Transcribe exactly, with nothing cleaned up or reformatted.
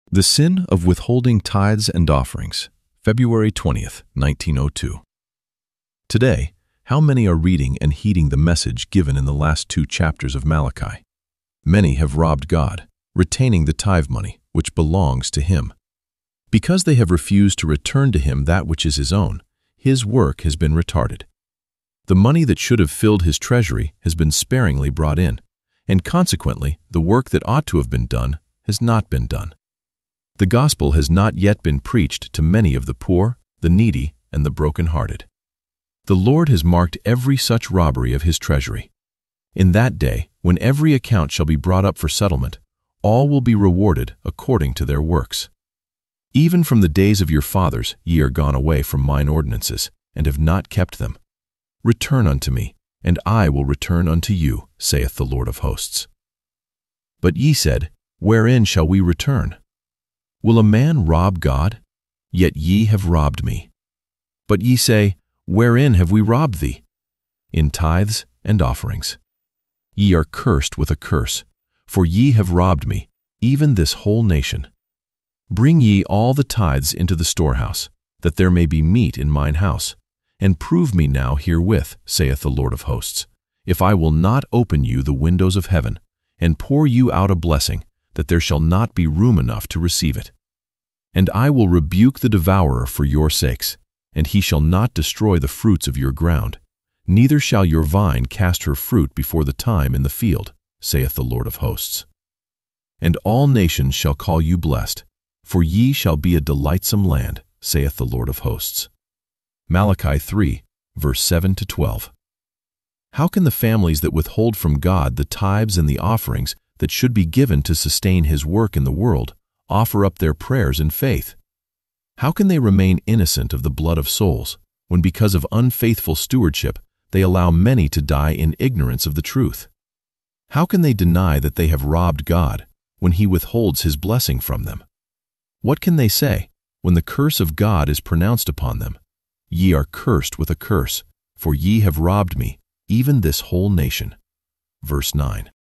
The Sin of Withholding Tithes and Offerings, February twentieth, nineteen oh two. Today, how many are reading and heeding the message given in the last two chapters of Malachi? Many have robbed God, retaining the tithe money, which belongs to Him. Because they have refused to return to Him that which is His own, His work has been retarded. The money that should have filled His treasury has been sparingly brought in, and consequently, the work that ought to have been done has not been done. The gospel has not yet been preached to many of the poor, the needy, and the broken-hearted. The Lord has marked every such robbery of His treasury. In that day, when every account shall be brought up for settlement, all will be rewarded according to their works. Even from the days of your fathers ye are gone away from mine ordinances, and have not kept them. Return unto me, and I will return unto you, saith the Lord of hosts. But ye said, Wherein shall we return? Will a man rob God? Yet ye have robbed me. But ye say, Wherein have we robbed thee? In tithes and offerings. Ye are cursed with a curse, for ye have robbed me, even this whole nation. Bring ye all the tithes into the storehouse, that there may be meat in mine house, and prove me now herewith, saith the Lord of hosts, if I will not open you the windows of heaven, and pour you out a blessing, that there shall not be room enough to receive it. And I will rebuke the devourer for your sakes, and he shall not destroy the fruits of your ground, neither shall your vine cast her fruit before the time in the field, saith the Lord of hosts. And all nations shall call you blessed, for ye shall be a delightsome land, saith the Lord of hosts. Malachi three, verse seven to twelve. How can the families that withhold from God the tithes and the offerings that should be given to sustain His work in the world offer up their prayers in faith? How can they remain innocent of the blood of souls, when because of unfaithful stewardship they allow many to die in ignorance of the truth? How can they deny that they have robbed God, when He withholds His blessing from them? What can they say, when the curse of God is pronounced upon them? Ye are cursed with a curse, for ye have robbed me, even this whole nation. Verse nine.